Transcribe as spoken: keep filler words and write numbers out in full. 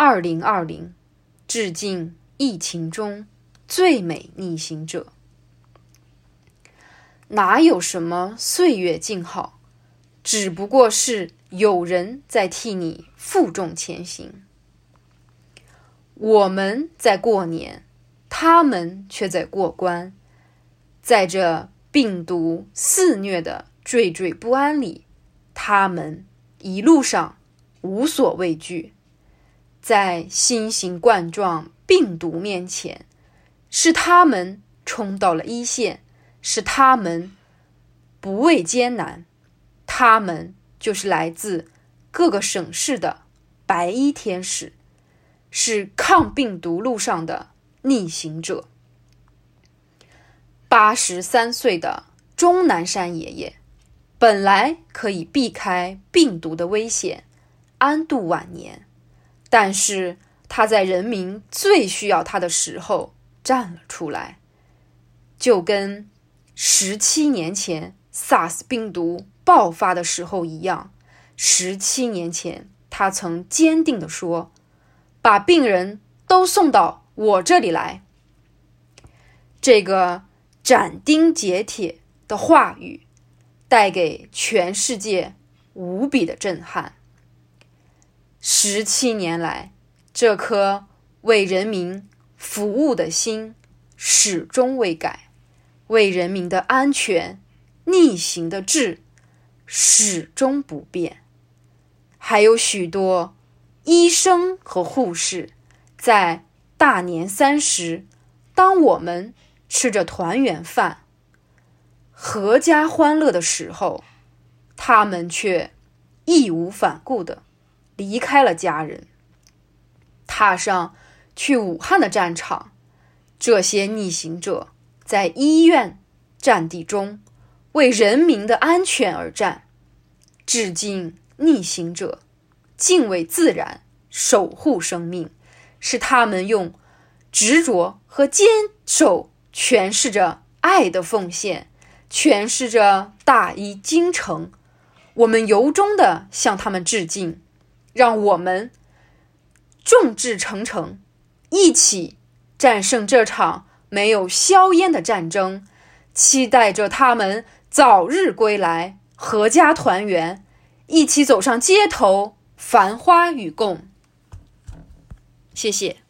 二零二零，致敬疫情中最美逆行者。哪有什么岁月静好，只不过是有人在替你负重前行。我们在过年，他们却在过关。在这病毒肆虐的惴惴不安里，他们一路上无所畏惧。在新型冠状病毒面前，是他们冲到了一线，是他们不畏艰难。他们就是来自各个省市的白衣天使，是抗病毒路上的逆行者。八十三岁的钟南山爷爷本来可以避开病毒的危险，安度晚年，但是他在人民最需要他的时候站了出来，就跟十七年前 SARS 病毒爆发的时候一样。十七年前他曾坚定地说，把病人都送到我这里来。这个斩钉截铁的话语带给全世界无比的震撼。十七年来，这颗为人民服务的心始终未改，为人民的安全逆行的志始终不变。还有许多医生和护士，在大年三十，当我们吃着团圆饭，阖家欢乐的时候，他们却义无反顾地离开了家人，踏上去武汉的战场。这些逆行者在医院战地中为人民的安全而战。致敬逆行者，敬畏自然，守护生命，是他们用执着和坚守诠释着爱的奉献，诠释着大医精诚。我们由衷地向他们致敬，让我们众志成城，一起战胜这场没有硝烟的战争，期待着他们早日归来，阖家团圆，一起走上街头，繁花与共。谢谢。